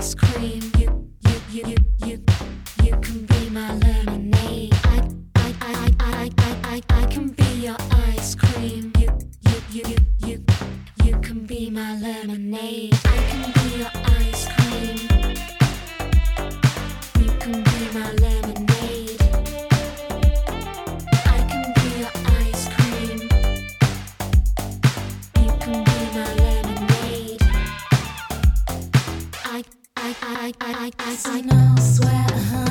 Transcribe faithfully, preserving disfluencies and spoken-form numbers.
ice cream. You, you, you, you, you, you can be my lemonade. I, I, I, I, I, I, I can be your ice cream. You, you, you, you, you, you can be my lemonade. I can be your ice cream. You can be my lemonade. I can be your ice cream. You can be my lemonade. I, I, I, I, I, I, I know, swear, uh-huh.